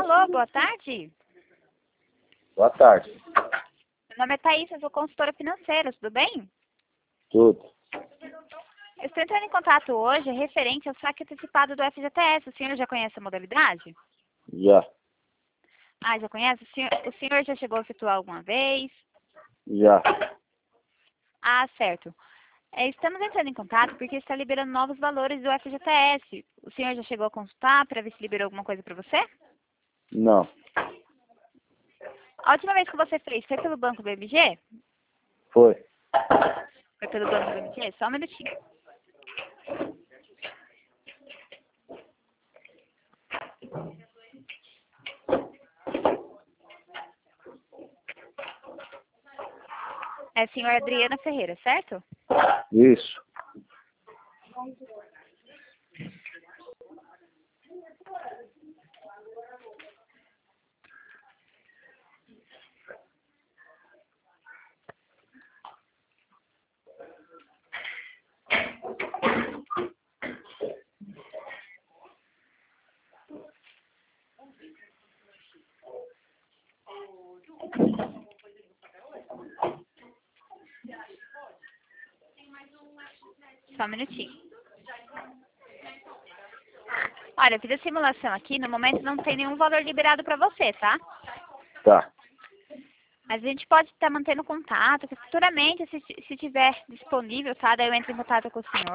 Alô, boa tarde. Boa tarde. Meu nome é Thaís, eu sou consultora financeira, tudo bem? Tudo. Eu estou entrando em contato hoje referente ao saque antecipado do FGTS. O senhor já conhece a modalidade? Já. Ah, já conhece? O senhor já chegou a efetuar alguma vez? Já. Ah, certo. Estamos entrando em contato porque está liberando novos valores do FGTS. O senhor já chegou a consultar para ver se liberou alguma coisa para você? Não. A última vez que você fez foi pelo Banco BMG? Foi. Foi pelo Banco BMG? Só um minutinho. É a senhora Adriana Ferreira, certo? Isso. Só um minutinho. Olha, eu fiz a simulação aqui, no momento não tem nenhum valor liberado para você, tá? Tá. Mas a gente pode estar mantendo contato, que futuramente, se tiver disponível, tá? Daí eu entro em contato com o senhor.